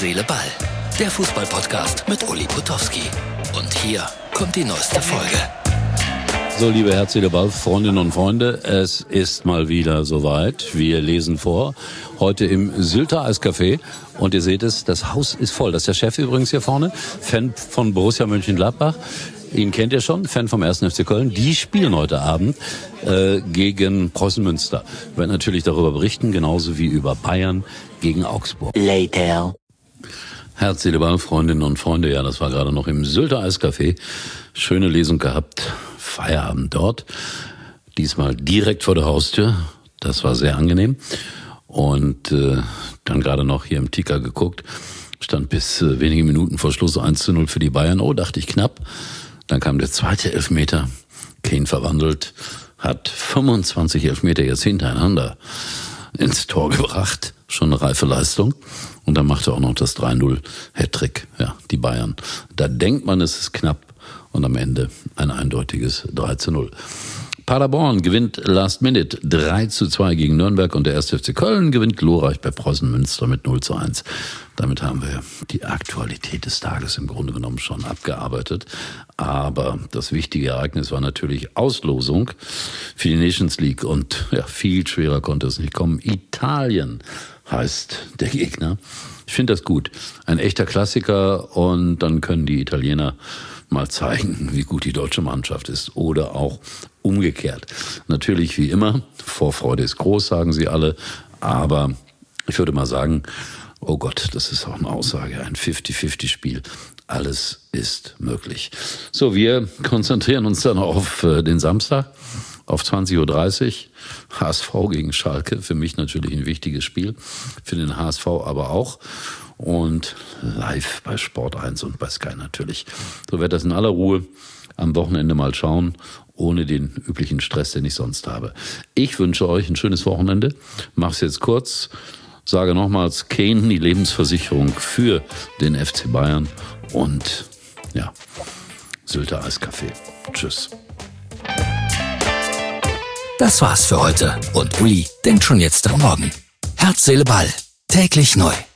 Seele, Ball. Der Fußball-Podcast mit Uli Potowski. Und hier kommt die neueste Folge. So, liebe Herz, Seele, Ball, Freundinnen und Freunde, es ist mal wieder soweit. Wir lesen vor, heute im Sylter Eiscafé. Und ihr seht es, das Haus ist voll. Das ist der Chef übrigens hier vorne, Fan von Borussia Mönchengladbach. Ihn kennt ihr schon, Fan vom 1. FC Köln. Die spielen heute Abend gegen Preußen Münster. Wir werden natürlich darüber berichten, genauso wie über Bayern gegen Augsburg. Later. Herz, Seele, Ball, Freundinnen und Freunde. Ja, das war gerade noch im Sylter Eiscafé. Schöne Lesung gehabt. Feierabend dort. Diesmal direkt vor der Haustür. Das war sehr angenehm. Und dann gerade noch hier im Ticker geguckt. Stand bis wenige Minuten vor Schluss 1:0 für die Bayern. Oh, dachte ich knapp. Dann kam der zweite Elfmeter. Kane verwandelt. Hat 25 Elfmeter jetzt hintereinander ins Tor gebracht. Schon eine reife Leistung. Und dann machte auch noch das 3:0 Hattrick. Ja, die Bayern. Da denkt man, es ist knapp. Und am Ende ein eindeutiges 3:0. Paderborn gewinnt Last Minute 3:2 gegen Nürnberg und der 1. FC Köln gewinnt glorreich bei Preußen Münster mit 0:1. Damit haben wir die Aktualität des Tages im Grunde genommen schon abgearbeitet. Aber das wichtige Ereignis war natürlich Auslosung für die Nations League. Und ja, viel schwerer konnte es nicht kommen. Italien heißt der Gegner. Ich finde das gut. Ein echter Klassiker. Und dann können die Italiener mal zeigen, wie gut die deutsche Mannschaft ist. Oder auch umgekehrt. Natürlich wie immer, Vorfreude ist groß, sagen sie alle. Aber ich würde mal sagen, oh Gott, das ist auch eine Aussage, ein 50-50-Spiel. Alles ist möglich. So, wir konzentrieren uns dann auf den Samstag, auf 20:30 Uhr. HSV gegen Schalke, für mich natürlich ein wichtiges Spiel, für den HSV aber auch. Und live bei Sport 1 und bei Sky natürlich. So wird das in aller Ruhe am Wochenende mal schauen, ohne den üblichen Stress, den ich sonst habe. Ich wünsche euch ein schönes Wochenende. Mach's jetzt kurz. Sage nochmals, Kane, die Lebensversicherung für den FC Bayern. Und ja, Sylter Eiscafé. Tschüss. Das war's für heute. Und Uli denkt schon jetzt am Morgen. Herz, Seele, Ball. Täglich neu.